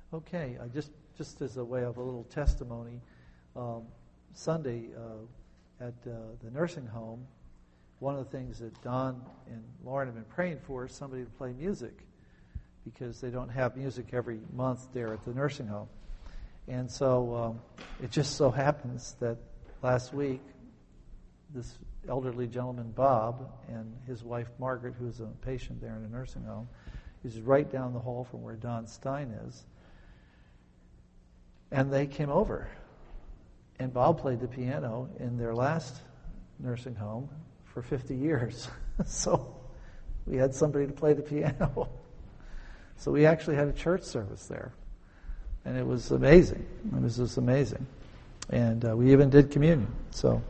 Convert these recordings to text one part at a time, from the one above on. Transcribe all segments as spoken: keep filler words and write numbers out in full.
Okay, I just just as a way of a little testimony, um, Sunday uh, at uh, the nursing home, one of the things that Don and Lauren have been praying for is somebody to play music, because they don't have music every month there at the nursing home. And so um, it just so happens that last week, this elderly gentleman, Bob, and his wife, Margaret, who's a patient there in a nursing home, is right down the hall from where Don Stein is. And they came over. And Bob played the piano in their last nursing home for fifty years. So we had somebody to play the piano. So we actually had a church service there. And it was amazing. It was just amazing. And uh, we even did communion. So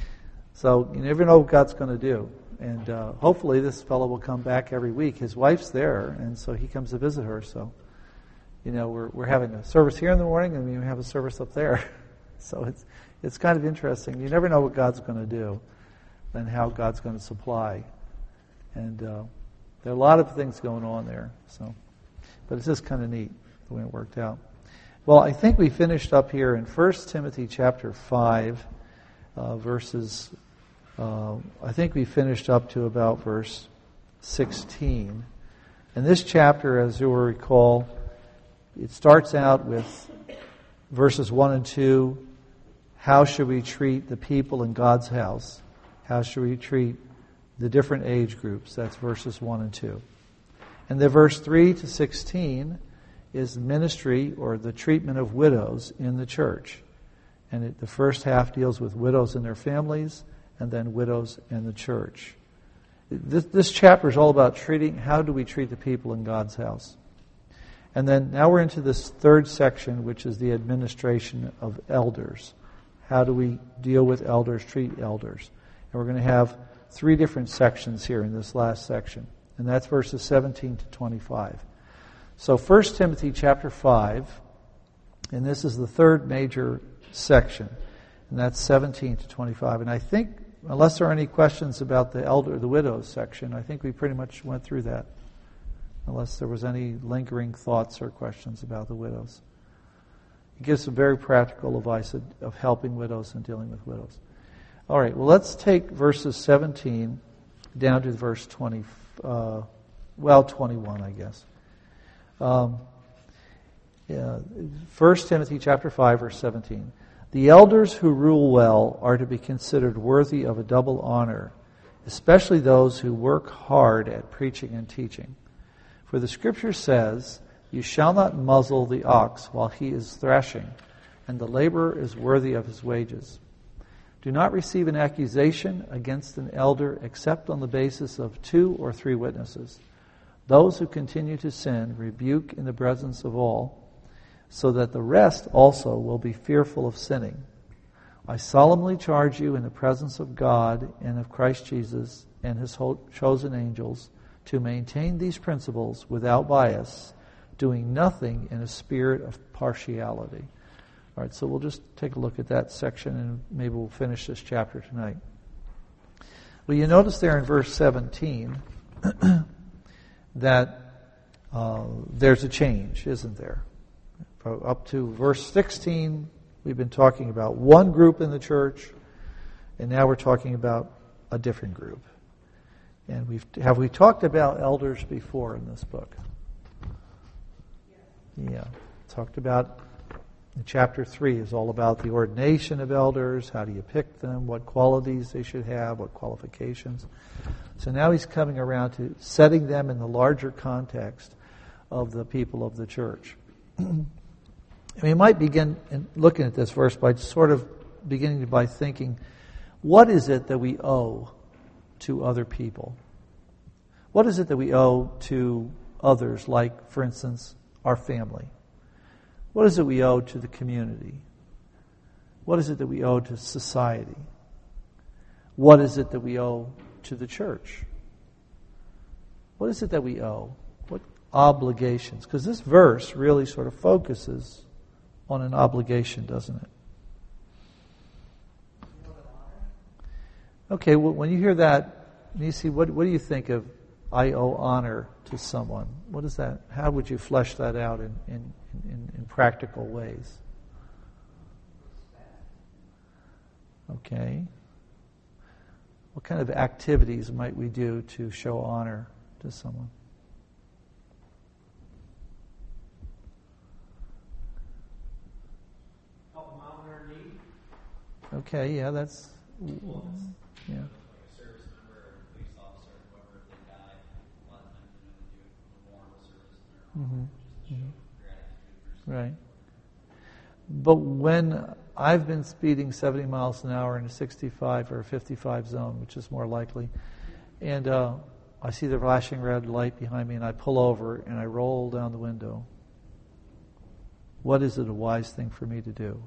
so you never know what God's going to do. And uh, hopefully this fellow will come back every week. His wife's there, and so he comes to visit her. So, you know, we're we're having a service here in the morning, and we have a service up there. So it's it's kind of interesting. You never know what God's going to do and how God's going to supply. And uh, there are a lot of things going on there. So, but it's just kind of neat the way it worked out. Well, I think we finished up here in First Timothy chapter five, uh, verses. Uh, I think we finished up to about verse sixteen. And this chapter, as you will recall, it starts out with verses one and two. How should we treat the people in God's house? How should we treat the different age groups? That's verses one and two. And the verse three to sixteen is ministry, or the treatment of widows in the church. And it, the first half deals with widows and their families, and then widows and the church. This, this chapter is all about treating, how do we treat the people in God's house? And then now we're into this third section, which is the administration of elders. How do we deal with elders, treat elders? And we're going to have three different sections here in this last section. And that's verses seventeen to twenty-five. So First Timothy chapter five, and this is the third major section, and that's seventeen to twenty-five. And I think, unless there are any questions about the elder, the widows section, I think we pretty much went through that. Unless there was any lingering thoughts or questions about the widows. It gives some very practical advice of, of helping widows and dealing with widows. All right, well, let's take verses seventeen down to verse twenty, uh, well, twenty-one, I guess. Um, yeah, First Timothy chapter five, verse seventeen. The elders who rule well are to be considered worthy of a double honor, especially those who work hard at preaching and teaching. For the Scripture says, "You shall not muzzle the ox while he is thrashing, and the laborer is worthy of his wages. Do not receive an accusation against an elder except on the basis of two or three witnesses. Those who continue to sin rebuke in the presence of all, so that the rest also will be fearful of sinning. I solemnly charge you in the presence of God and of Christ Jesus and his chosen angels to maintain these principles without bias, doing nothing in a spirit of partiality." All right, so we'll just take a look at that section, and maybe we'll finish this chapter tonight. Well, you notice there in verse seventeen that uh, there's a change, isn't there? Up to verse sixteen, we've been talking about one group in the church, and now we're talking about a different group. And we've have we talked about elders before in this book? Yeah. Talked about in chapter three is all about the ordination of elders, how do you pick them, what qualities they should have, what qualifications. So now he's coming around to setting them in the larger context of the people of the church. And we might begin in looking at this verse by sort of beginning by thinking, what is it that we owe to other people? What is it that we owe to others, like, for instance, our family? What is it we owe to the community? What is it that we owe to society? What is it that we owe to the church? What is it that we owe? What obligations? Because this verse really sort of focuses on an obligation, doesn't it? Okay, well, when you hear that, you see, what, what do you think of I owe honor to someone? What is that? How would you flesh that out in, in, in, in practical ways. Okay. What kind of activities might we do to show honor to someone? Help them out in their need. Okay, yeah, that's yeah. Like a service member or a police officer, whoever, if they die, a lot of times you know, they do a memorial service in their honor, Mm-hmm. just to show gratitude for Right. But when I've been speeding seventy miles an hour in a sixty-five or a fifty-five zone, which is more likely, and uh, I see the flashing red light behind me, and I pull over and I roll down the window, what is it a wise thing for me to do?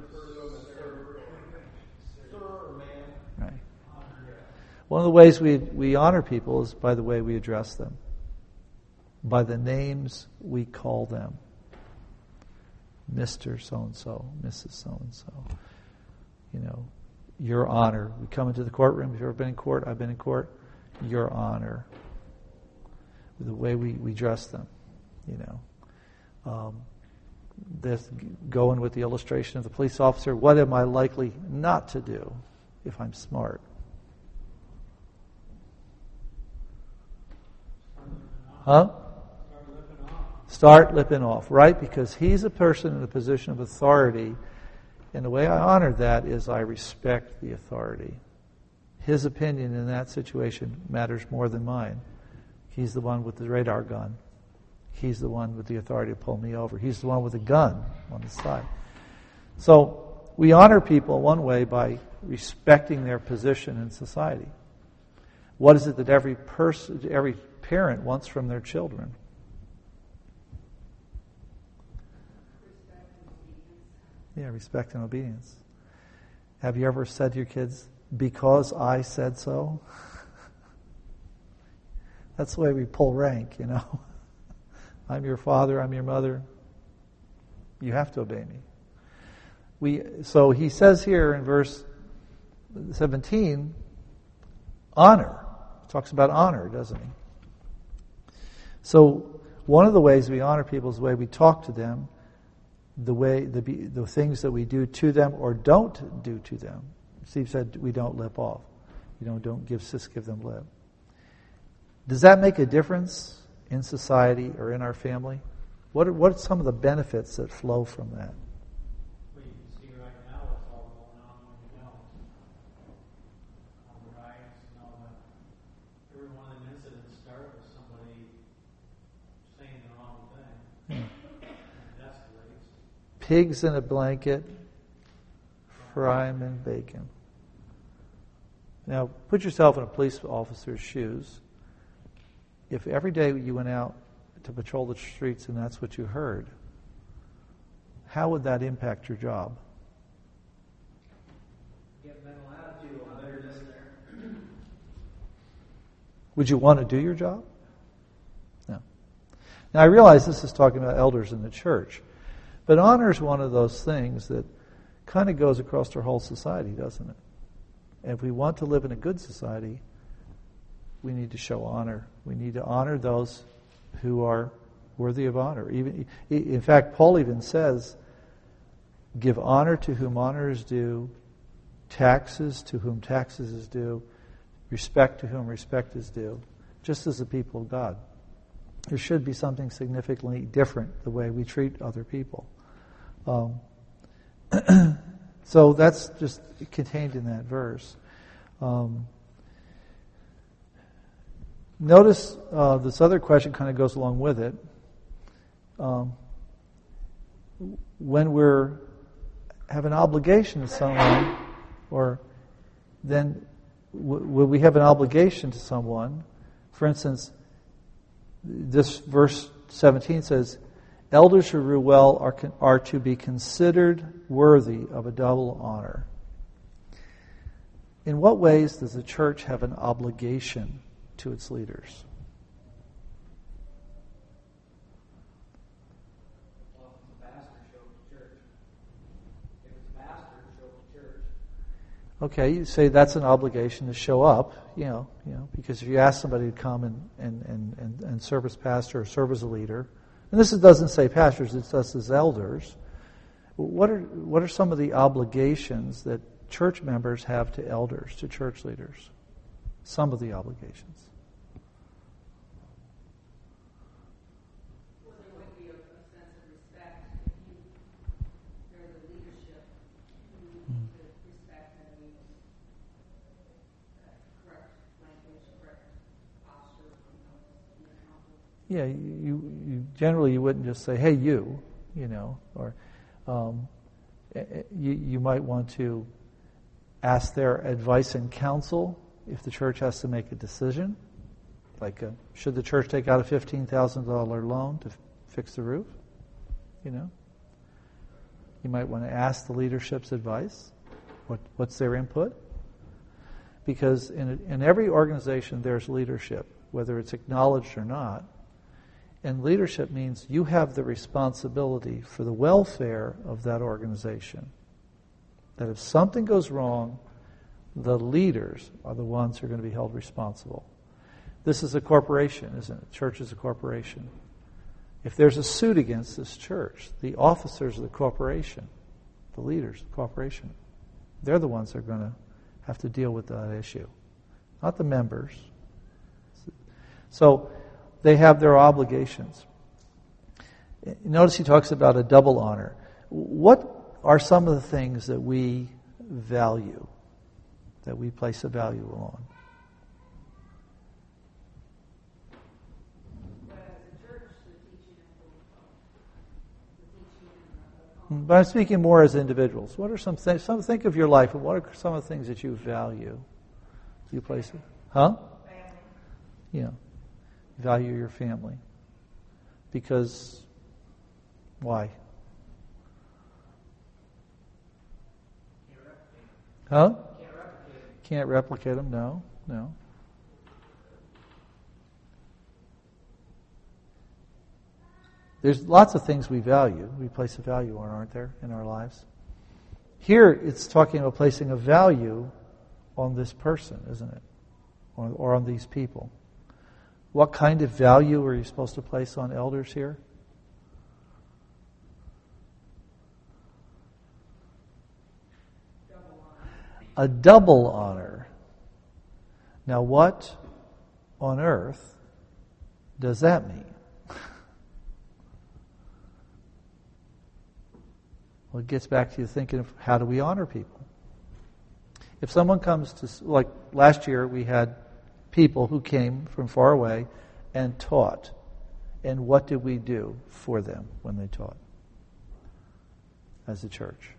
Right. One of the ways we we honor people is by the way we address them, by the names we call them. Mister So-and-so, Missus So-and-so. You know, Your Honor. We come into the courtroom. If you've ever been in court, I've been in court. Your Honor. The way we, we dress them, you know. Um, this going with the illustration of the police officer. What am I likely not to do if I'm smart? Huh? Start lipping off, right? Because he's a person in a position of authority, and the way I honor that is I respect the authority. His opinion in that situation matters more than mine. He's the one with the radar gun. He's the one with the authority to pull me over. He's the one with the gun on the side. So we honor people one way by respecting their position in society. What is it that every person, every parent wants from their children? Yeah, respect and obedience. Have you ever said to your kids, because I said so? That's the way we pull rank, you know. I'm your father, I'm your mother. You have to obey me. We so he says here in verse seventeen, honor. He talks about honor, doesn't he? So one of the ways we honor people is the way we talk to them, the way the the things that we do to them or don't do to them. Steve said we don't lip off. You know, don't give sis, give them lip. Does that make a difference in society or in our family? What are, what are some of the benefits that flow from that? Well, you can see right now what's all going on when you know. All the riots and all that. Every one of them incidents start with somebody saying the wrong thing. Yeah. And it escalates. Pigs in a blanket, frying and bacon. Now, put yourself in a police officer's shoes. If every day you went out to patrol the streets and that's what you heard, how would that impact your job? Get mental attitude on better there. Would you want to do your job? No. Now, I realize this is talking about elders in the church, but honor is one of those things that kind of goes across our whole society, doesn't it? And if we want to live in a good society, we need to show honor. We need to honor those who are worthy of honor. Even, in fact, Paul even says, give honor to whom honor is due, taxes to whom taxes is due, respect to whom respect is due, just as the people of God. There should be something significantly different the way we treat other people. Um, so that's just contained in that verse. Um, Notice uh, this other question kind of goes along with it. Um, when we're have an obligation to someone, or then w- when we have an obligation to someone, for instance, this verse seventeen says, "Elders who rule well are con- are to be considered worthy of a double honor." In what ways does the church have an obligation to its leaders? Well, if it's a pastor, show up to church. If it's a pastor, show up to church. Okay, you say that's an obligation to show up, you know, you know, because if you ask somebody to come and, and, and, and, and serve as pastor or serve as a leader, And this doesn't say pastors, it's us as elders. What are what are some of the obligations that church members have to elders, to church leaders? Some of the obligations. Well, there would be a, a sense of respect if you, they're the leadership, you need to respect and use uh, correct language, correct posture, you know, be accountable. Yeah, you, you generally you wouldn't just say, "Hey, you," you know, or um, you you might want to ask their advice and counsel if the church has to make a decision, like uh, should the church take out a fifteen thousand dollars loan to f- fix the roof? You know, you might want to ask the leadership's advice. What what's their input? Because in in every organization there's leadership, whether it's acknowledged or not. And leadership means you have the responsibility for the welfare of that organization. That if something goes wrong, the leaders are the ones who are going to be held responsible. This is a corporation, isn't it? Church is a corporation. If there's a suit against this church, the officers of the corporation, the leaders of the corporation, they're the ones that are going to have to deal with that issue, not the members. So they have their obligations. Notice he talks about a double honor. What are some of the things that we value, that we place a value on? But as a church, the teaching and the, the teaching and the, But I'm speaking more as individuals. What are some things? Some think of your life. What are some of the things that you value? You place it, huh? family. Yeah, value your family. Because why? Huh? Can't replicate them. No, no. There's lots of things we value. We place a value on, aren't there, in our lives? Here, it's talking about placing a value on this person, isn't it? Or, or on these people. What kind of value are you supposed to place on elders here? Double honor. A double honor. Now, what on earth does that mean? Well, it gets back to you thinking of how do we honor people? If someone comes to, like last year, we had people who came from far away and taught. And what did we do for them when they taught as a church?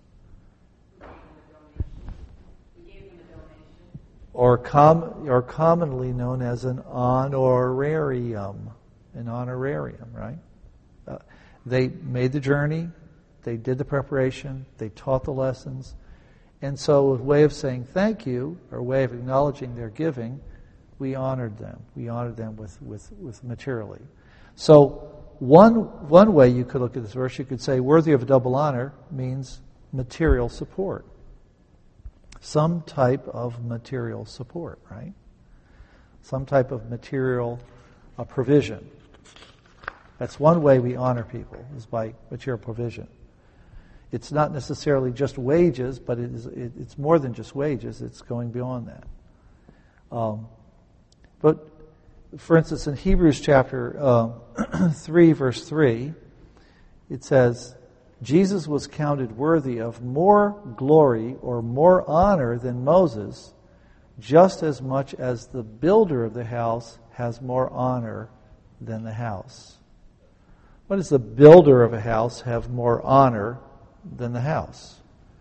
We gave them a donation. Or, com- or commonly known as an honorarium. An honorarium, right? Uh, they made the journey, they did the preparation, they taught the lessons. And so, a way of saying thank you, or a way of acknowledging their giving, we honored them. We honored them with, with, with materially. So, one one way you could look at this verse, you could say worthy of a double honor means material support. Some type of material support, right? Some type of material uh, provision. That's one way we honor people, is by material provision. It's not necessarily just wages, but it is, it, it's more than just wages. It's going beyond that. Um, but, for instance, in Hebrews chapter uh, three, verse three, it says, Jesus was counted worthy of more glory or more honor than Moses, just as much as the builder of the house has more honor than the house. What does the builder of a house have more honor than the house?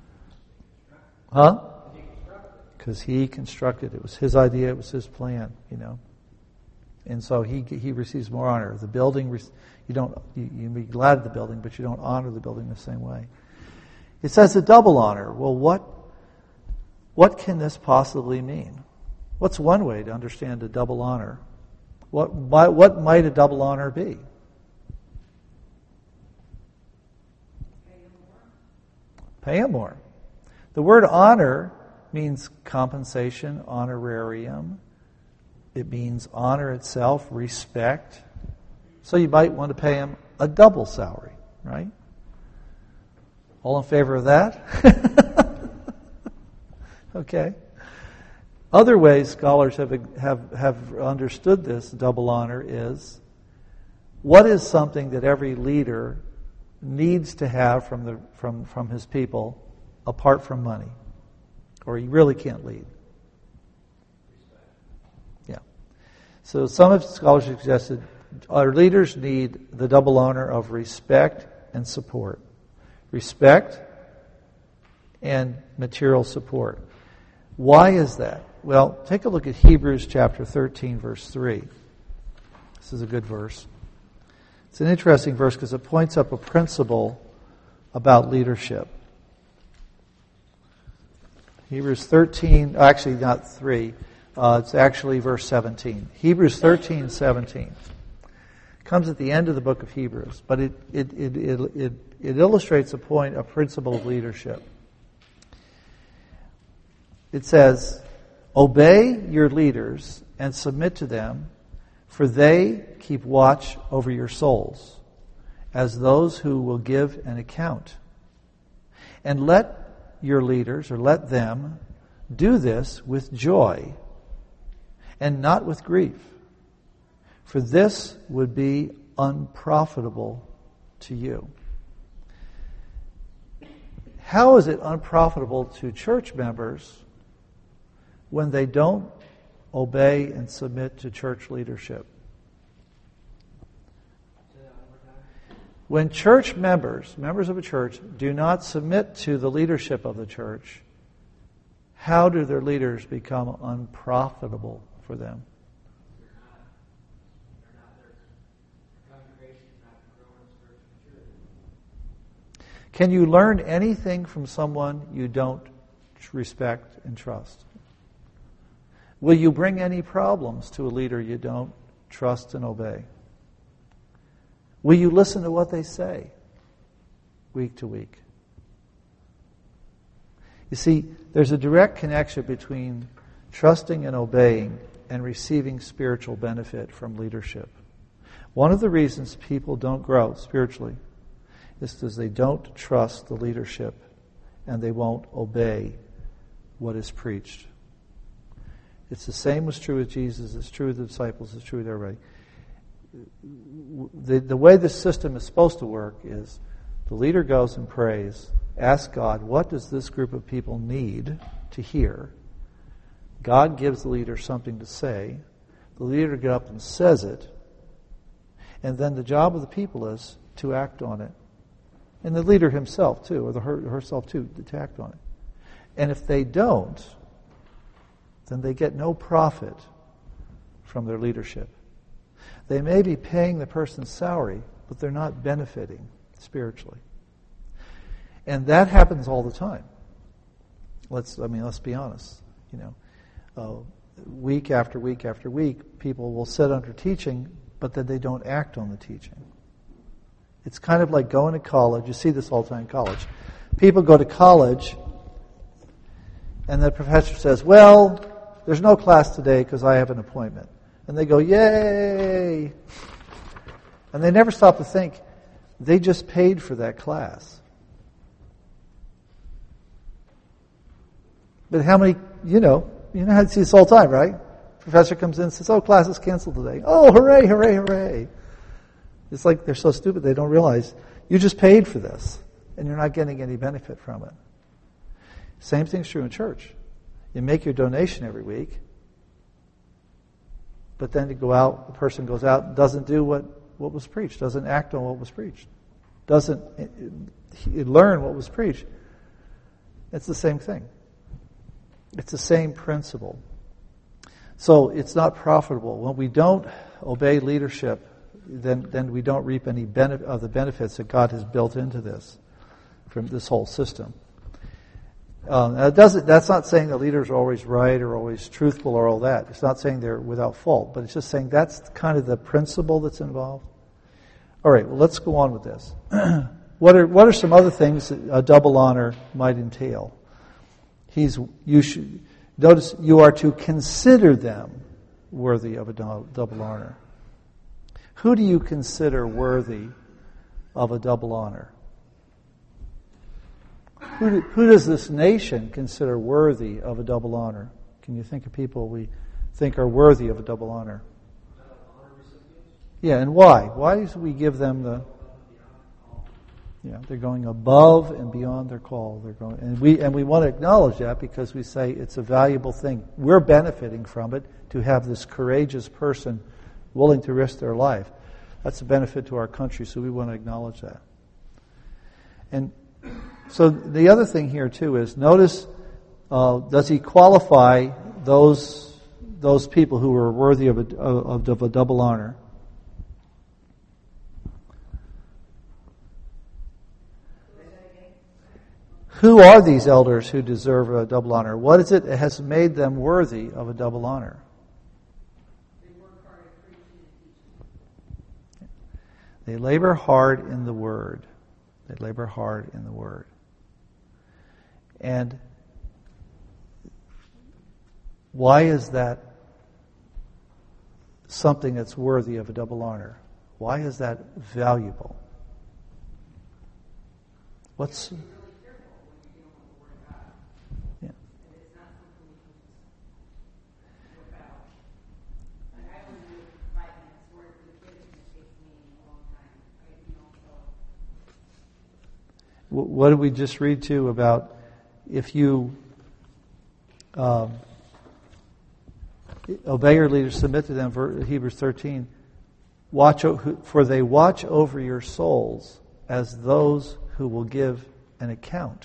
Huh? Because he constructed it. It was his idea. It was his plan, you know. And so he he receives more honor. The building, you don't you, you be glad of the building, but you don't honor the building the same way. It says a double honor. Well, what what can this possibly mean? What's one way to understand a double honor? What might, what might a double honor be? Pay him more. The word honor means compensation, honorarium. It means honor itself, respect. So you might want to pay him a double salary, right? All in favor of that? Okay. Other ways scholars have, have, have understood this double honor is, what is something that every leader needs to have from, the, from, from his people apart from money? Or he really can't lead. Yeah. So some of the scholars have suggested our leaders need the double honor of respect and support. Respect and material support. Why is that? Well, take a look at Hebrews chapter thirteen, verse three. This is a good verse. It's an interesting verse because it points up a principle about leadership. Hebrews thirteen, actually not three, uh, it's actually verse seventeen. Hebrews thirteen, seventeen. It comes at the end of the book of Hebrews, but it, it, it, it, it, it illustrates a point, a principle of leadership. It says, obey your leaders and submit to them, for they keep watch over your souls, as those who will give an account. And let your leaders, or let them, do this with joy and not with grief, for this would be unprofitable to you. How is it unprofitable to church members when they don't obey and submit to church leadership? When church members, members of a church, do not submit to the leadership of the church, how do their leaders become unprofitable for them? Can you learn anything from someone you don't respect and trust? Will you bring any problems to a leader you don't trust and obey? Will you listen to what they say week to week? You see, there's a direct connection between trusting and obeying and receiving spiritual benefit from leadership. One of the reasons people don't grow spiritually is because they don't trust the leadership and they won't obey what is preached. It's the same was true with Jesus, it's true with the disciples, it's true with everybody. The, the way this system is supposed to work is the leader goes and prays, asks God, what does this group of people need to hear? God gives the leader something to say. The leader gets up and says it. And then the job of the people is to act on it. And the leader himself too, or the, her, herself too, to act on it. And if they don't, then they get no profit from their leadership. They may be paying the person's salary, but they're not benefiting spiritually. And that happens all the time. Let's, I mean, let's be honest. You know, uh, week after week after week, people will sit under teaching, but then they don't act on the teaching. It's kind of like going to college. You see this all the time in college. People go to college, and the professor says, well, there's no class today because I have an appointment. And they go, yay! And they never stop to think, they just paid for that class. But how many, you know, you know how to see this all the time, right? Professor comes in and says, oh, class is canceled today. Oh, hooray, hooray, hooray. It's like they're so stupid they don't realize you just paid for this and you're not getting any benefit from it. Same thing's true in church. You make your donation every week, but then you go out, the person goes out and doesn't do what, what was preached, doesn't act on what was preached, doesn't learn what was preached. It's the same thing. It's the same principle. So it's not profitable. When we don't obey leadership, then, then we don't reap any benefit of the benefits that God has built into this, from this whole system. Um, it doesn't, that's not saying the leaders are always right or always truthful or all that. It's not saying they're without fault, but it's just saying that's kind of the principle that's involved. All right, well, let's go on with this. What are what are some other things that a double honor might entail? He's you should notice you are to consider them worthy of a double honor. Who do you consider worthy of a double honor? Who, do, who does this nation consider worthy of a double honor? Can you think of people we think are worthy of a double honor? Yeah, and why? Why do we give them the... Yeah, they're going above and beyond their call. They're going, and we and we want to acknowledge that because we say it's a valuable thing. We're benefiting from it to have this courageous person willing to risk their life. That's a benefit to our country, so we want to acknowledge that. And so the other thing here too is notice, uh, does he qualify those those people who are worthy of a, of, of a double honor? Who are these elders who deserve a double honor? What is it that has made them worthy of a double honor? They labor hard in the Word. They labor hard in the Word. And why is that something that's worthy of a double honor? Why is that valuable? What's... What did we just read to about if you um, obey your leaders, submit to them, Hebrews thirteen, watch for they watch over your souls as those who will give an account.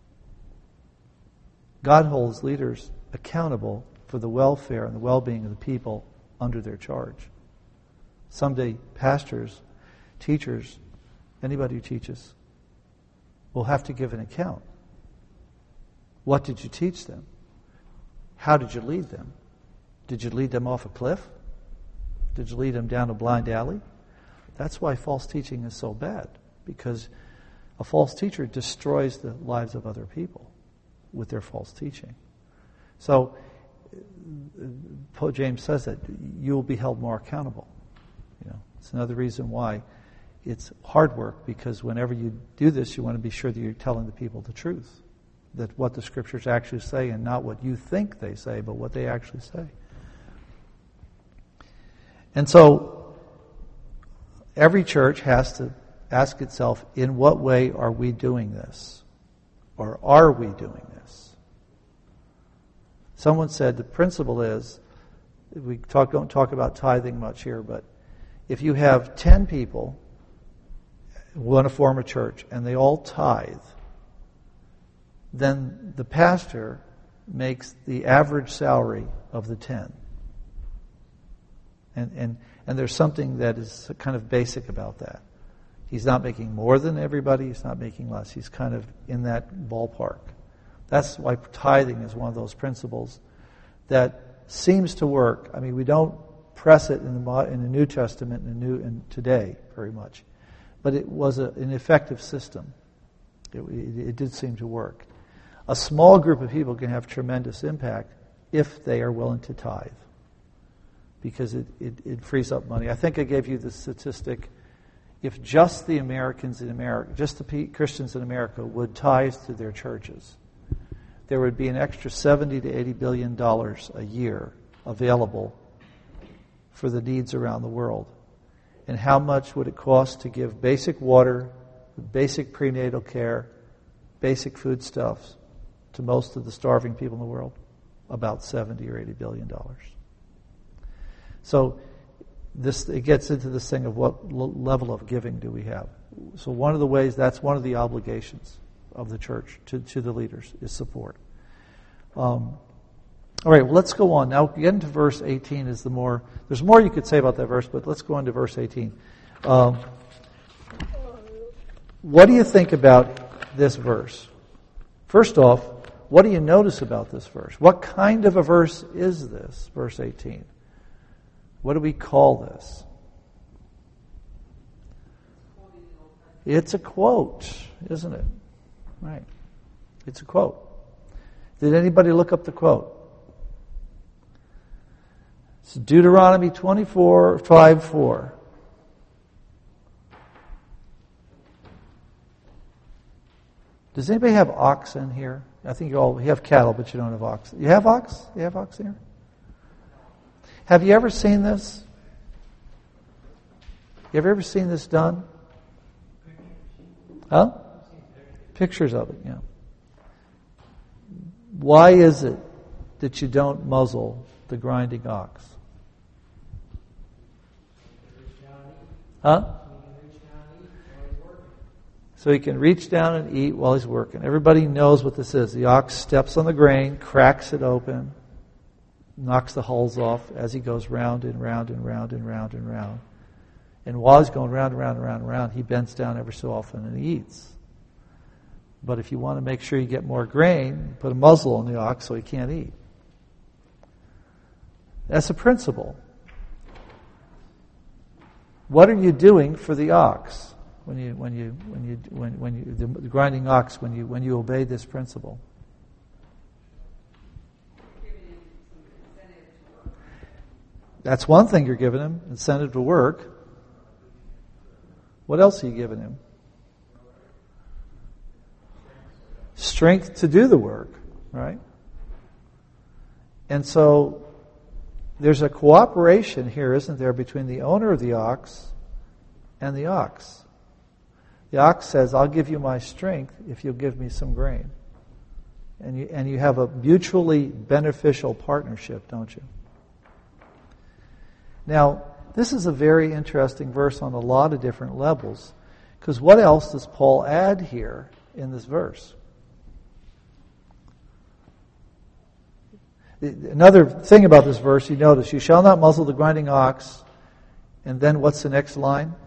God holds leaders accountable for the welfare and the well-being of the people under their charge. Someday, pastors, teachers, anybody who teaches, will have to give an account. What did you teach them? How did you lead them? Did you lead them off a cliff? Did you lead them down a blind alley? That's why false teaching is so bad, because a false teacher destroys the lives of other people with their false teaching. So, Pope James says that you will be held more accountable. You know, it's another reason why it's hard work, because whenever you do this, you want to be sure that you're telling the people the truth, that what the Scriptures actually say, and not what you think they say, but what they actually say. And so, every church has to ask itself, in what way are we doing this? Or are we doing this? Someone said the principle is, we talk, don't talk about tithing much here, but if you have ten people who want to form a church and they all tithe, then the pastor makes the average salary of the ten. And, and, and there's something that is kind of basic about that. He's not making more than everybody, he's not making less. He's kind of in that ballpark. That's why tithing is one of those principles that seems to work. I mean, we don't press it in the in the New Testament and the new and today very much, but it was a, an effective system. It, it, it did seem to work. A small group of people can have tremendous impact if they are willing to tithe, because it, it, it frees up money. I think I gave you the statistic. If just the Americans in America, just the Christians in America would tithe to their churches, there would be an extra seventy to eighty billion dollars a year available for the needs around the world. And how much would it cost to give basic water, basic prenatal care, basic foodstuffs to most of the starving people in the world? About seventy or eighty billion dollars. So this it gets into this thing of what l- level of giving do we have. So one of the ways, that's one of the obligations of the church to, to the leaders, is support. Um, all right, well, let's go on. Now, get into verse eighteen is the more, there's more you could say about that verse, but let's go on to verse eighteen. Um, what do you think about this verse? First off, what do you notice about this verse? What kind of a verse is this, verse eighteen? What do we call this? It's a quote, isn't it? Right. It's a quote. Did anybody look up the quote? It's Deuteronomy twenty-four, five, four. Does anybody have oxen here? I think you all you have cattle, but you don't have oxen. You have ox? You have ox here? Have you ever seen this? You ever ever seen this done? Huh? Pictures of it, yeah. Why is it that you don't muzzle the grinding ox? Huh? So he can reach down and eat while he's working. Everybody knows what this is. The ox steps on the grain, cracks it open, knocks the hulls off as he goes round and round and round and round and round. And while he's going round and round and round and round, he bends down ever so often and he eats. But if you want to make sure you get more grain, put a muzzle on the ox so he can't eat. That's a principle. What are you doing for the ox when you when you when you when when you the, the grinding ox when you when you obey this principle? That's one thing you're giving him, incentive to work. What else are you giving him? Strength to do the work, right? And so there's a cooperation here, isn't there, between the owner of the ox and the ox. The ox says, I'll give you my strength if you'll give me some grain. And you, and you have a mutually beneficial partnership, don't you? Now, this is a very interesting verse on a lot of different levels, because what else does Paul add here in this verse? Another thing about this verse, you notice, you shall not muzzle the grinding ox, and then what's the next line?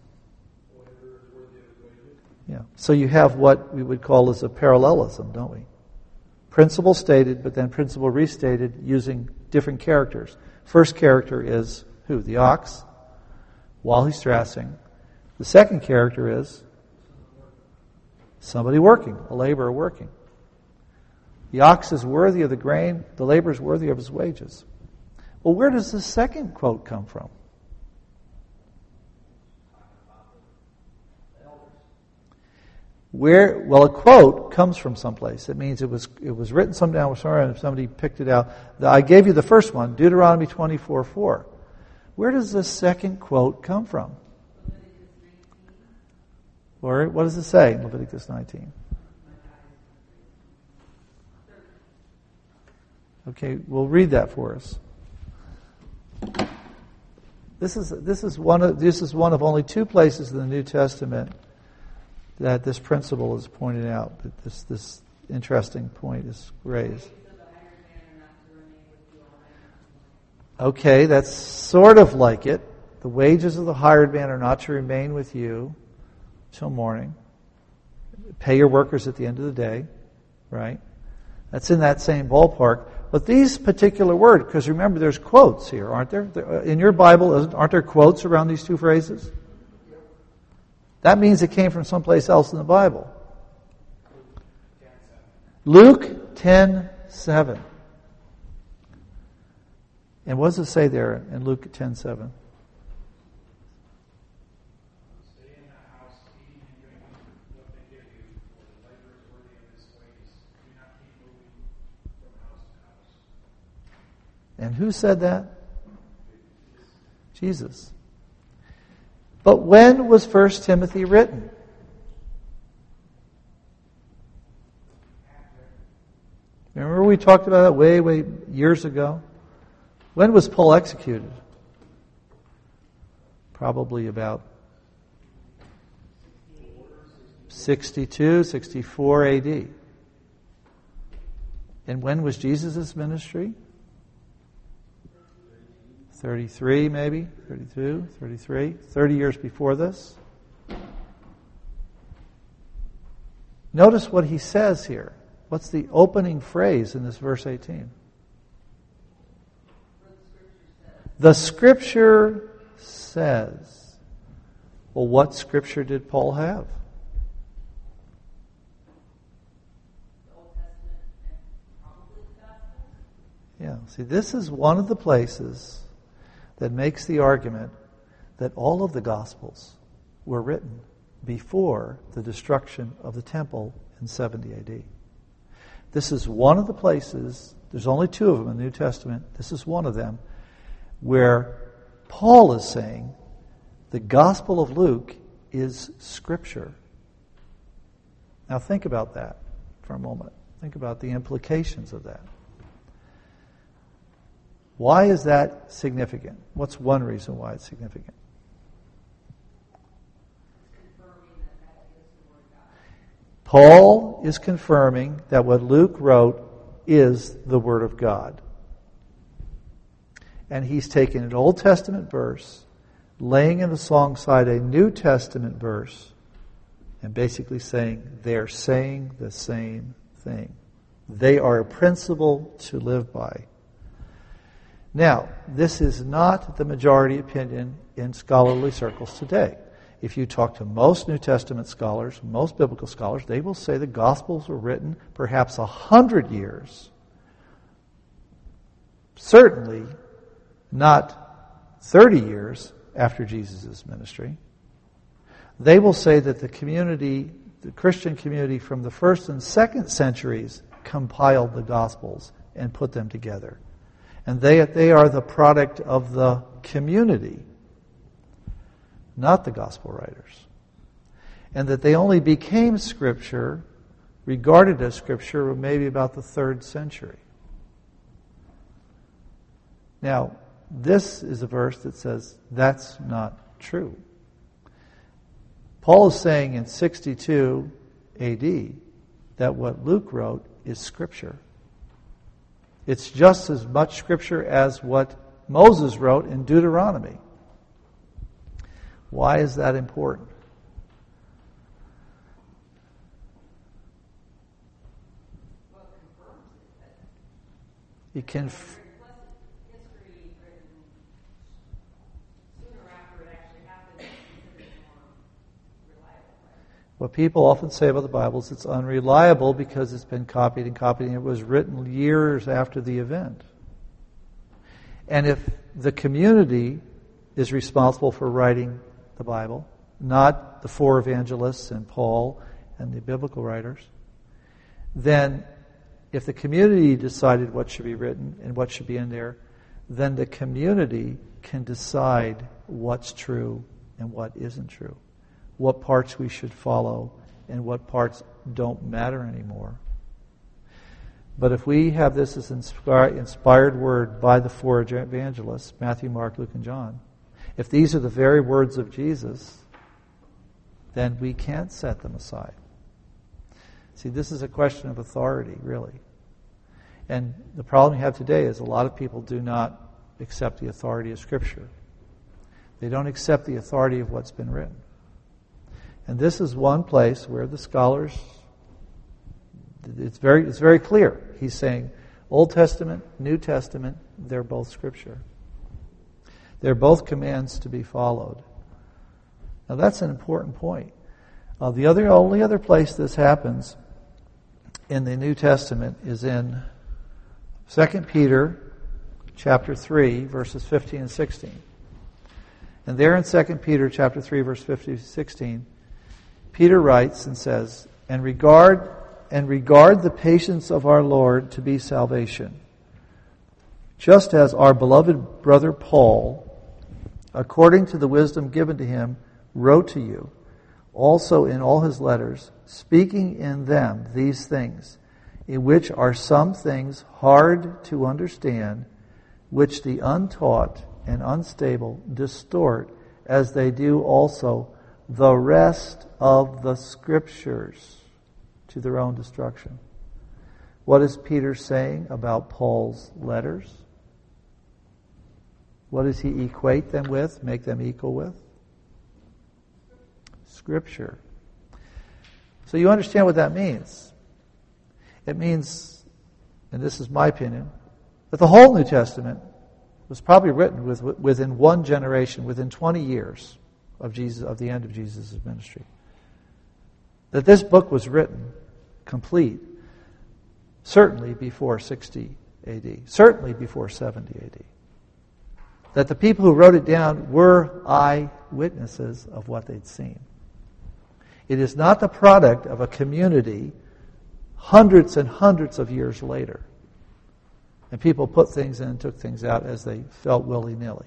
Yeah. So you have what we would call as a parallelism, don't we? Principle stated, but then principle restated using different characters. First character is who? The ox, while he's stressing. The second character is somebody working, a laborer working. The ox is worthy of the grain, the laborer is worthy of his wages. Well, where does the second quote come from? Where? Well, a quote comes from someplace. It means it was it was written sometime somewhere, and somebody picked it out. I gave you the first one, Deuteronomy twenty-four four. Where does the second quote come from? Or what does it say in Leviticus nineteen? Okay, we'll read that for us. This is this is one of this is one of only two places in the New Testament that this principle is pointed out, that this this interesting point is raised. Okay, that's sort of like it. The wages of the hired man are not to remain with you till morning. Pay your workers at the end of the day, right? That's in that same ballpark. But these particular words, because remember there's quotes here, aren't there? In your Bible, aren't there quotes around these two phrases? That means it came from someplace else in the Bible. Luke ten seven. And what does it say there in Luke ten seven? Stay in the house, eating and drinking what they give you, for the labor is worthy of his wages. Do not keep moving from house to house. And who said that? Jesus. But when was First Timothy written? Remember we talked about that way, way years ago? When was Paul executed? Probably about sixty-two, sixty-four A D. And when was Jesus' ministry? thirty-three maybe, thirty-two, thirty-three, thirty years before this. Notice what he says here. What's the opening phrase in this verse eighteen? The Scripture says. Well, what Scripture did Paul have? Yeah, see, this is one of the places that makes the argument that all of the Gospels were written before the destruction of the temple in seventy A D. This is one of the places, there's only two of them in the New Testament, this is one of them, where Paul is saying the Gospel of Luke is Scripture. Now think about that for a moment. Think about the implications of that. Why is that significant? What's one reason why it's significant? Paul is confirming that what Luke wrote is the Word of God. And he's taken an Old Testament verse, laying it alongside a New Testament verse, and basically saying they're saying the same thing. They are a principle to live by. Now, this is not the majority opinion in scholarly circles today. If you talk to most New Testament scholars, most biblical scholars, they will say the Gospels were written perhaps a hundred years. Certainly not thirty years after Jesus' ministry. They will say that the community, the Christian community from the first and second centuries compiled the Gospels and put them together. And they, they are the product of the community, not the Gospel writers. And that they only became Scripture, regarded as Scripture, maybe about the third century. Now, this is a verse that says that's not true. Paul is saying in sixty-two A D that what Luke wrote is Scripture. It's just as much Scripture as what Moses wrote in Deuteronomy. Why is that important? It can. F- What people often say about the Bible is it's unreliable because it's been copied and copied and it was written years after the event. And if the community is responsible for writing the Bible, not the four evangelists and Paul and the biblical writers, then if the community decided what should be written and what should be in there, then the community can decide what's true and what isn't true, what parts we should follow and what parts don't matter anymore. But if we have this as inspired, inspired word by the four evangelists, Matthew, Mark, Luke, and John, if these are the very words of Jesus, then we can't set them aside. See, this is a question of authority, really. And the problem you have today is a lot of people do not accept the authority of Scripture. They don't accept the authority of what's been written. And this is one place where the scholars, it's very, it's very clear. He's saying Old Testament, New Testament, they're both Scripture. They're both commands to be followed. Now that's an important point. Uh, the other, only other place this happens in the New Testament is in Second Peter chapter three, verses fifteen and sixteen. And there in Second Peter chapter three, verse fifteen and sixteen, Peter writes and says, and regard and regard the patience of our Lord to be salvation, just as our beloved brother Paul, according to the wisdom given to him, wrote to you, also in all his letters, speaking in them these things, in which are some things hard to understand, which the untaught and unstable distort, as they do also the rest of the Scriptures to their own destruction. What is Peter saying about Paul's letters? What does he equate them with, make them equal with? Scripture. So you understand what that means. It means, and this is my opinion, that the whole New Testament was probably written with, within one generation, within twenty years of Jesus, of the end of Jesus' ministry. That this book was written complete certainly before sixty A D, certainly before seventy A D. That the people who wrote it down were eyewitnesses of what they'd seen. It is not the product of a community hundreds and hundreds of years later. And people put things in and took things out as they felt willy-nilly.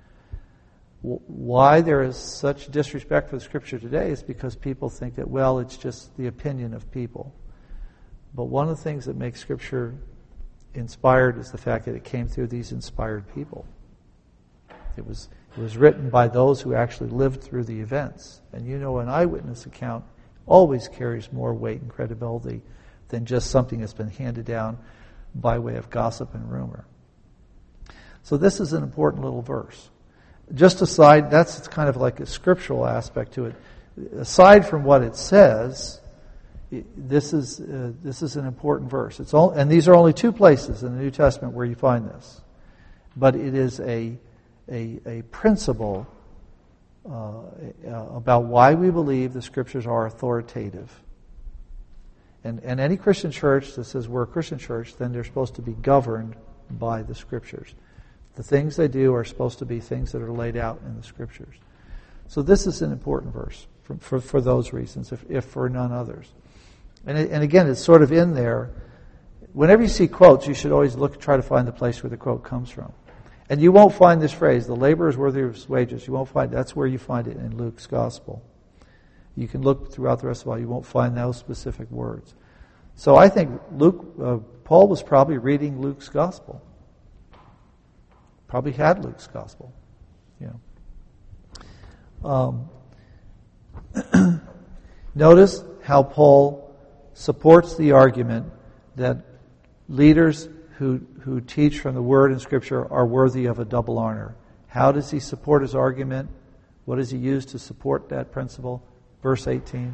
Why there is such disrespect for the Scripture today is because people think that, well, it's just the opinion of people. But one of the things that makes Scripture inspired is the fact that it came through these inspired people. It was it was written by those who actually lived through the events. And you know, an eyewitness account always carries more weight and credibility than just something that's been handed down by way of gossip and rumor. So this is an important little verse. Just aside, that's kind of like a scriptural aspect to it. Aside from what it says, this is uh, this is an important verse. It's all, and these are only two places in the New Testament where you find this, but it is a a, a principle uh, about why we believe the Scriptures are authoritative. And and any Christian church that says we're a Christian church, then they're supposed to be governed by the Scriptures. The things they do are supposed to be things that are laid out in the Scriptures. So this is an important verse for for, for those reasons, if, if for none others. And it, and again, it's sort of in there. Whenever you see quotes, you should always look, try to find the place where the quote comes from. And you won't find this phrase, "the laborer is worthy of his wages." You won't find that's where you find it in Luke's gospel. You can look throughout the rest of the Bible; you won't find those specific words. So I think Luke, uh, Paul was probably reading Luke's gospel. Probably had Luke's gospel. You know. Um, notice how Paul supports the argument that leaders who who teach from the Word and Scripture are worthy of a double honor. How does he support his argument? What does he use to support that principle? Verse eighteen.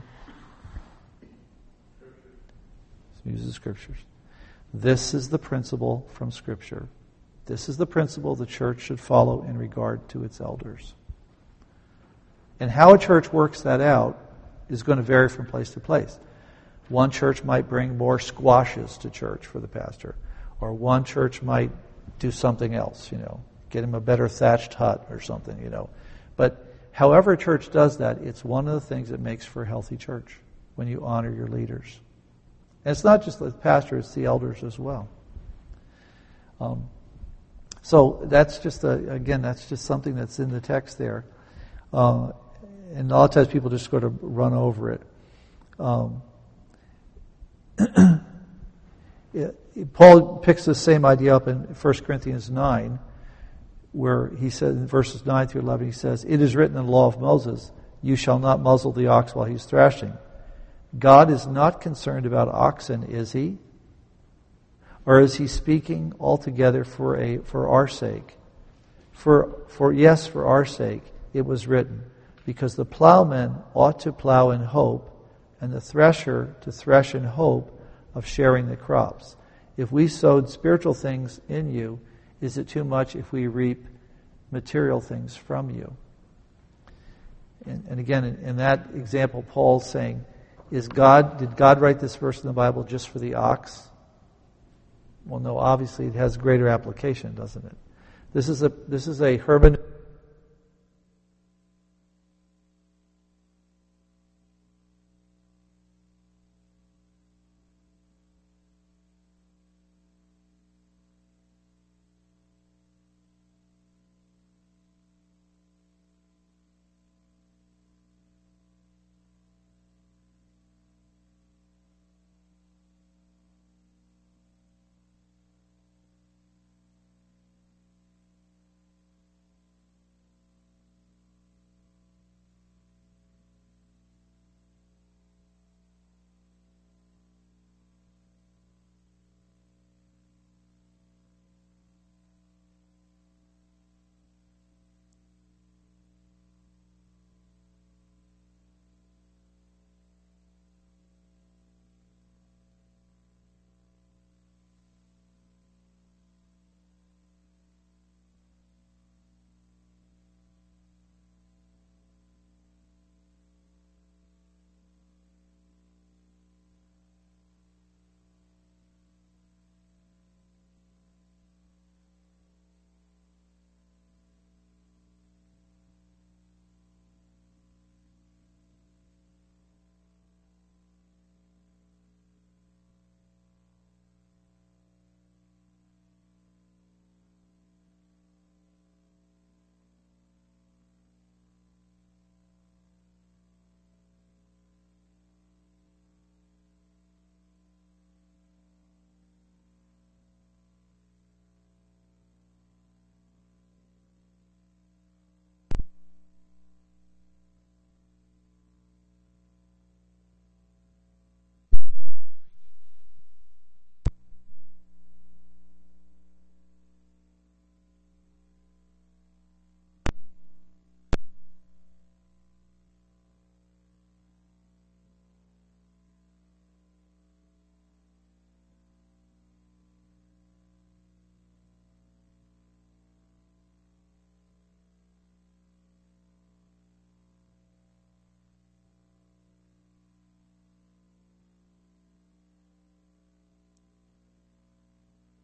He uses Scriptures. This is the principle from Scripture. This is the principle the church should follow in regard to its elders. And how a church works that out is going to vary from place to place. One church might bring more squashes to church for the pastor, or one church might do something else, you know, get him a better thatched hut or something, you know. But however a church does that, it's one of the things that makes for a healthy church, when you honor your leaders. And it's not just the pastor, it's the elders as well. Um, so that's just, a, again, that's just something that's in the text there. Uh, and a lot of times people just sort of run over it. Um, Paul picks the same idea up in First Corinthians nine, where he says in verses nine through eleven, he says, "It is written in the law of Moses, you shall not muzzle the ox while he's thrashing." God is not concerned about oxen, is he? Or is he speaking altogether for a for our sake? For for yes, for our sake it was written, because the plowman ought to plow in hope, and the thresher to thresh in hope of sharing the crops. If we sowed spiritual things in you, is it too much if we reap material things from you? And, and again, in, in that example, Paul's saying, is God, did God write this verse in the Bible just for the ox? Well, no, obviously it has greater application, doesn't it? This is a this is a hermeneutic